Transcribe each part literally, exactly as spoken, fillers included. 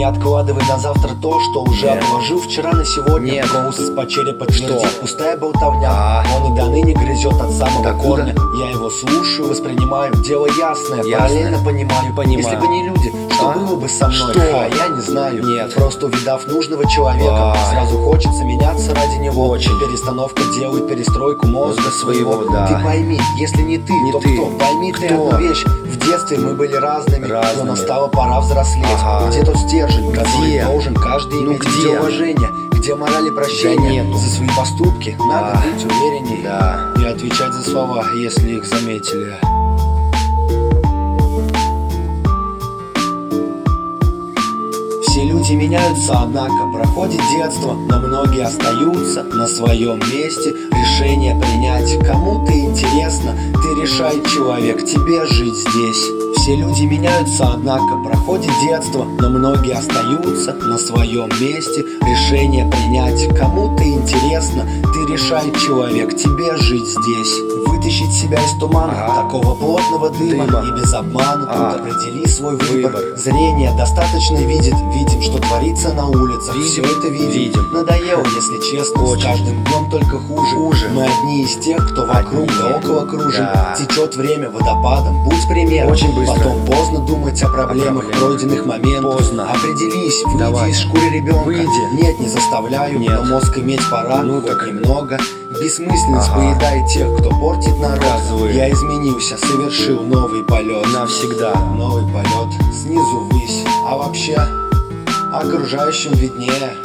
Не откладывай на завтра то, что уже Нет. отложил вчера на сегодня. Нет. Голос по черепа твердит, Что? пустая болтовня. А. Он и до ныне грызет от самого Откуда? корня. Я его слушаю, воспринимаю, дело ясное, Ясное. параллельно понимаю. Понимаю. Если бы не люди, что А? было бы со мной? Что? А я не знаю. Нет. Просто увидав нужного человека, Ай. сразу хочется меняться ради него. Очень. Перестановка делает перестройку мозга своего. Да. Ты пойми, если не ты, Не то ты. кто? Пойми ты Кто? одну вещь. В детстве мы были разными, Разными. но настала пора взрослеть. Ага. Где тот стержень, который Где? должен каждый Ну иметь? где? Где уважение, где мораль и прощение? Да нету. За свои поступки надо А. быть уверенней. Да. И отвечать за слова, если их заметили. Все люди меняются, однако проходит детство, но многие остаются на своем месте. Решение принять кому-то интересно, ты решай, человек, тебе жить здесь. Все люди меняются, однако проходит детство, но многие остаются на своем месте. Решение принять кому-то интересно, ты решай, человек, тебе жить здесь. Вытащить себя из тумана, Ага. такого плотного дыма, Дыма. и без обмана. А. Тут определи свой выбор. Выбор. Зрение достаточно видит, видим, что творится на улицах. Видим. Все это видим. Видим. Надоело, если честно, Очень. с каждым днем только хуже. Хуже. Мы одни из тех, кто вокруг Одни. да около кружим. Да. Течет время водопадом, будь примером. Очень быстро. Потом поздно думать о проблемах, проблемах. пройденных моментах. Поздно. Определись, выйди Давай. из шкуры ребенка. Выйди. Нет, не заставляю, Нет. но мозг иметь пора, Ну хоть так. немного. Бессмысленность Ага. поедает тех, кто портит народ. Показывай. Я изменился, совершил новый полет. Навсегда. Новый полет снизу ввысь. А вообще, окружающим виднее.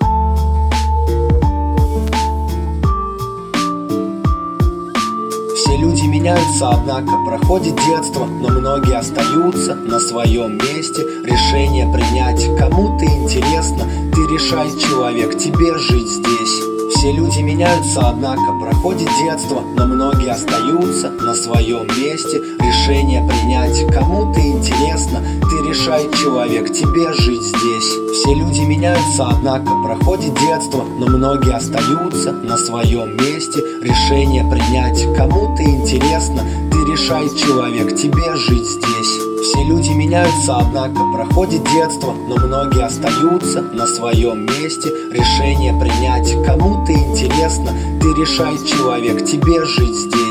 Все люди меняются, однако проходит детство, но многие остаются на своем месте. Решение принять кому-то интересно, ты решай, человек, тебе жить здесь. Все люди меняются, однако проходит детство, но многие остаются на своем месте. Решение принять кому-то интересно, ты решай, человек, тебе жить здесь. Все люди меняются, однако проходит детство, но многие остаются на своем месте. Решение принять кому-то интересно, ты решай, человек, тебе жить здесь. Все люди меняются, однако проходит детство, но многие остаются на своем месте. Решение принять кому-то интересно, ты решай, человек, тебе жить здесь.